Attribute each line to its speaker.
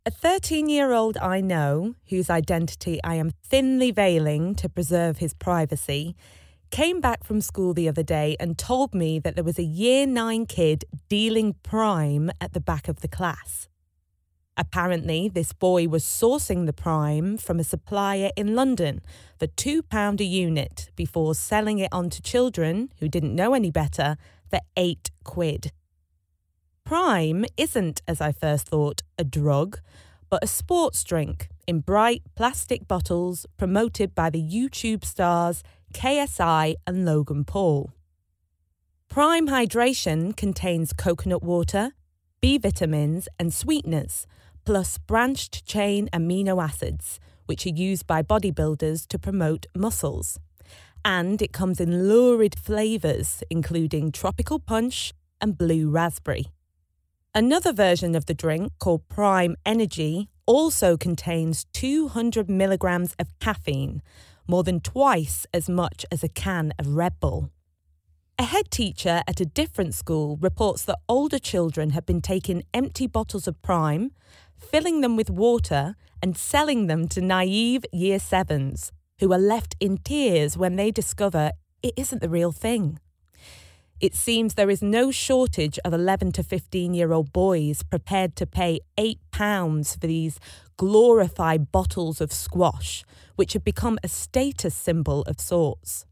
Speaker 1: A 13-year-old I know, whose identity I am thinly veiling to preserve his privacy, came back from school the other day and told me that there was a Year 9 kid dealing Prime at the back of the class. Apparently, this boy was sourcing the Prime from a supplier in London for £2 a unit before selling it on to children who didn't know any better for £8. Prime isn't, as I first thought, a drug, but a sports drink in bright plastic bottles promoted by the YouTube stars KSI and Logan Paul. Prime Hydration contains coconut water, B vitamins and sweeteners, plus branched-chain amino acids, which are used by bodybuilders to promote muscles. And it comes in lurid flavours, including tropical punch and blue raspberry. Another version of the drink, called Prime Energy, also contains 200 milligrams of caffeine, more than twice as much as a can of Red Bull. A head teacher at a different school reports that older children have been taking empty bottles of Prime, filling them with water and selling them to naive Year 7s, who are left in tears when they discover it isn't the real thing. It seems there is no shortage of 11 to 15-year-old boys prepared to pay £8 for these glorified bottles of squash, which have become a status symbol of sorts.